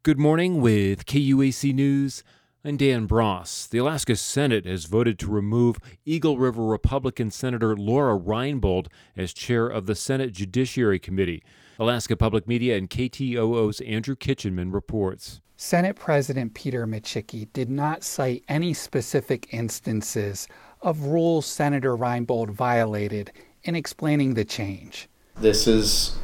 Good morning with KUAC News. I'm Dan Bross. The Alaska Senate has voted to remove Eagle River Republican Senator Laura Reinbold as chair of the Senate Judiciary Committee. Alaska Public Media and KTOO's Andrew Kitchenman reports. Senate President Peter Micciche did not cite any specific instances of rules Senator Reinbold violated in explaining the change. This is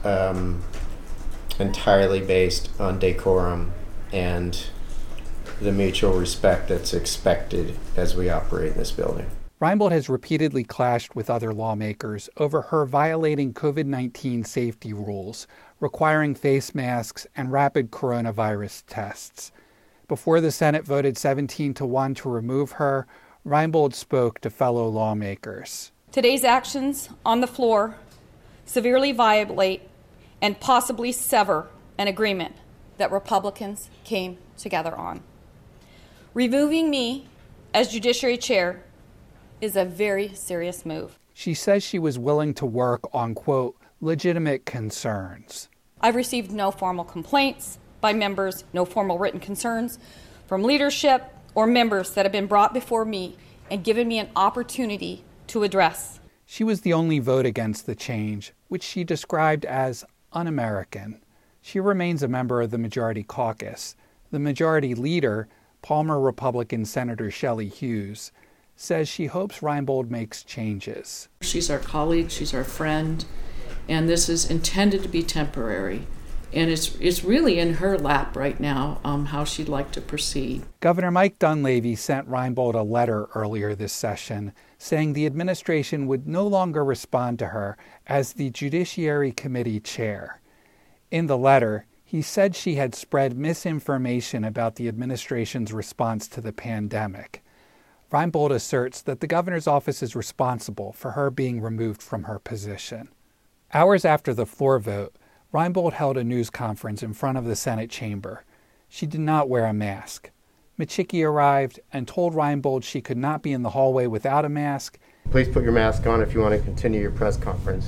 entirely based on decorum and the mutual respect that's expected as we operate in this building. Reinbold has repeatedly clashed with other lawmakers over her violating COVID-19 safety rules, requiring face masks and rapid coronavirus tests. Before the Senate voted 17-1 to remove her, Reinbold spoke to fellow lawmakers. Today's actions on the floor severely violate and possibly sever an agreement that Republicans came together on. Removing me as Judiciary Chair is a very serious move. She says she was willing to work on, quote, legitimate concerns. I've received no formal complaints by members, no formal written concerns from leadership or members that have been brought before me and given me an opportunity to address. She was the only vote against the change, which she described as un-American. She remains a member of the Majority Caucus. The Majority Leader, Palmer Republican Senator Shelley Hughes, says she hopes Reinbold makes changes. She's our colleague, she's our friend, and this is intended to be temporary. And it's really in her lap right now how she'd like to proceed. Governor Mike Dunleavy sent Reinbold a letter earlier this session saying the administration would no longer respond to her as the Judiciary Committee chair. In the letter, he said she had spread misinformation about the administration's response to the pandemic. Reinbold asserts that the governor's office is responsible for her being removed from her position. Hours after the floor vote, Reinbold held a news conference in front of the Senate chamber. She did not wear a mask. Micciche arrived and told Reinbold she could not be in the hallway without a mask. Please put your mask on if you want to continue your press conference.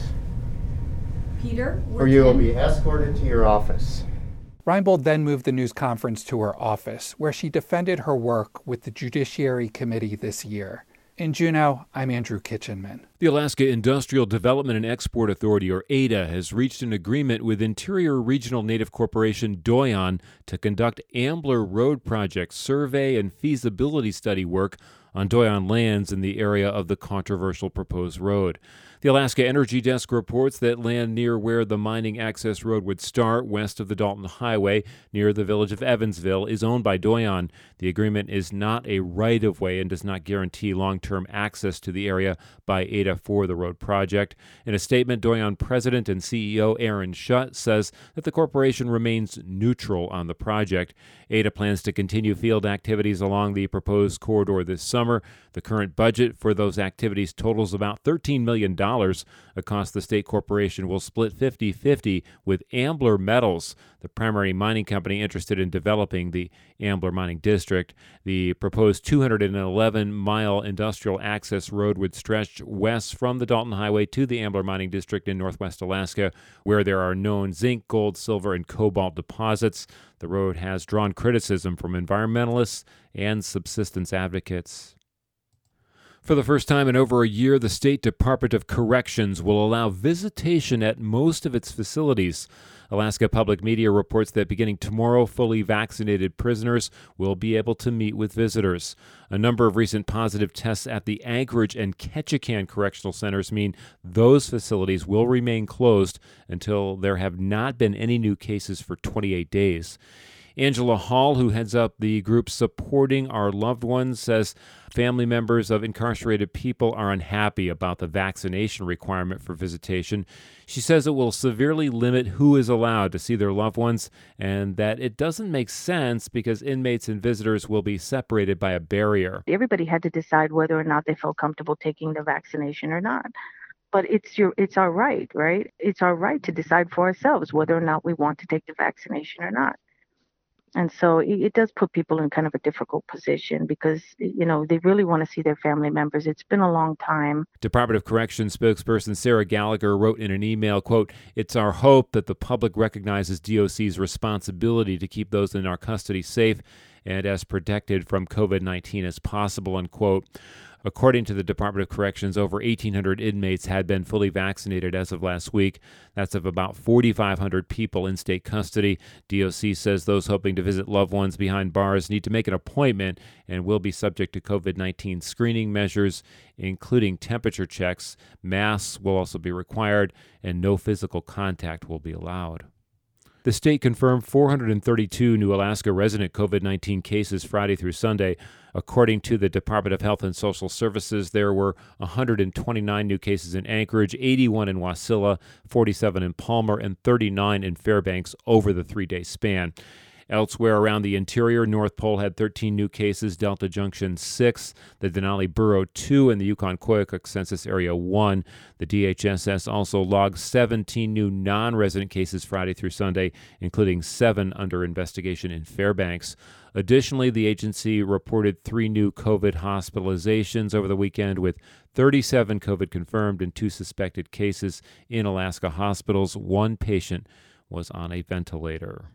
Peter, or you will be escorted to your office. Reinbold then moved the news conference to her office, where she defended her work with the Judiciary Committee this year. In Juneau, I'm Andrew Kitchenman. The Alaska Industrial Development and Export Authority, or ADA, has reached an agreement with Interior Regional Native Corporation Doyon to conduct Ambler Road Project survey and feasibility study work on Doyon lands in the area of the controversial proposed road. The Alaska Energy Desk reports that land near where the mining access road would start, west of the Dalton Highway, near the village of Evansville, is owned by Doyon. The agreement is not a right-of-way and does not guarantee long-term access to the area by ADA for the road project. In a statement, Doyon President and CEO Aaron Schutt says that the corporation remains neutral on the project. ADA plans to continue field activities along the proposed corridor this summer. The current budget for those activities totals about $13 million. A cost the state corporation will split 50-50 with Ambler Metals, the primary mining company interested in developing the Ambler Mining District. The proposed 211-mile industrial access road would stretch west from the Dalton Highway to the Ambler Mining District in northwest Alaska, where there are known zinc, gold, silver, and cobalt deposits. The road has drawn criticism from environmentalists and subsistence advocates. For the first time in over a year, the State Department of Corrections will allow visitation at most of its facilities. Alaska Public Media reports that beginning tomorrow, fully vaccinated prisoners will be able to meet with visitors. A number of recent positive tests at the Anchorage and Ketchikan Correctional Centers mean those facilities will remain closed until there have not been any new cases for 28 days. Angela Hall, who heads up the group supporting our loved ones, says family members of incarcerated people are unhappy about the vaccination requirement for visitation. She says it will severely limit who is allowed to see their loved ones and that it doesn't make sense because inmates and visitors will be separated by a barrier. Everybody had to decide whether or not they felt comfortable taking the vaccination or not. But it's our right, right? It's our right to decide for ourselves whether or not we want to take the vaccination or not. And so it does put people in kind of a difficult position because, they really want to see their family members. It's been a long time. Department of Corrections spokesperson Sarah Gallagher wrote in an email, quote, "It's our hope that the public recognizes DOC's responsibility to keep those in our custody safe and as protected from COVID-19 as possible," unquote. According to the Department of Corrections, over 1,800 inmates had been fully vaccinated as of last week. That's of about 4,500 people in state custody. DOC says those hoping to visit loved ones behind bars need to make an appointment and will be subject to COVID-19 screening measures, including temperature checks. Masks will also be required, and no physical contact will be allowed. The state confirmed 432 new Alaska resident COVID-19 cases Friday through Sunday. According to the Department of Health and Social Services, there were 129 new cases in Anchorage, 81 in Wasilla, 47 in Palmer, and 39 in Fairbanks over the 3-day span. Elsewhere around the interior, North Pole had 13 new cases, Delta Junction 6, the Denali Borough 2, and the Yukon-Koyukuk Census Area 1. The DHSS also logged 17 new non-resident cases Friday through Sunday, including 7 under investigation in Fairbanks. Additionally, the agency reported 3 new COVID hospitalizations over the weekend, with 37 COVID confirmed and 2 suspected cases in Alaska hospitals. 1 patient was on a ventilator.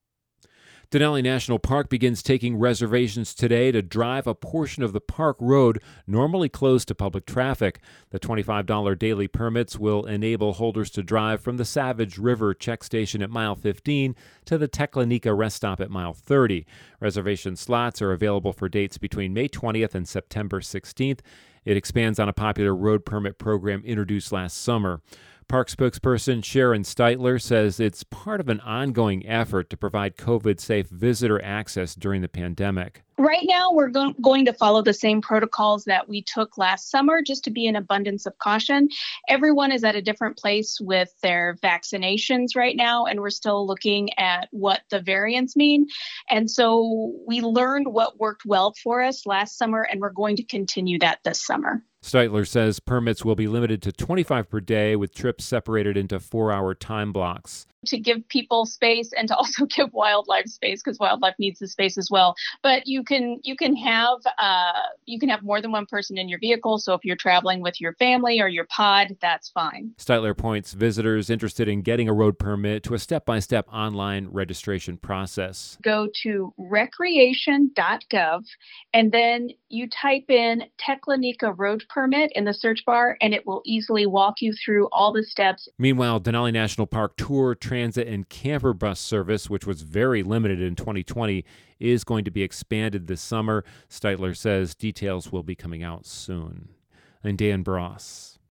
Denali National Park begins taking reservations today to drive a portion of the park road normally closed to public traffic. The $25 daily permits will enable holders to drive from the Savage River check station at mile 15 to the Teklanika rest stop at mile 30. Reservation slots are available for dates between May 20th and September 16th. It expands on a popular road permit program introduced last summer. Park spokesperson Sharon Steitler says it's part of an ongoing effort to provide COVID-safe visitor access during the pandemic. Right now, we're going to follow the same protocols that we took last summer, just to be an abundance of caution. Everyone is at a different place with their vaccinations right now, and we're still looking at what the variants mean. And so we learned what worked well for us last summer, and we're going to continue that this summer. Steitler says permits will be limited to 25 per day, with trips separated into 4-hour time blocks. To give people space and to also give wildlife space, because wildlife needs the space as well. But you can have more than one person in your vehicle. So if you're traveling with your family or your pod, that's fine. Steitler points visitors interested in getting a road permit to a step-by-step online registration process. Go to recreation.gov and then you type in Teklanika road permit in the search bar, and it will easily walk you through all the steps. Meanwhile, Denali National Park tour, transit, and camper bus service, which was very limited in 2020, is going to be expanded this summer. Steitler says details will be coming out soon. I'm Dan Bross.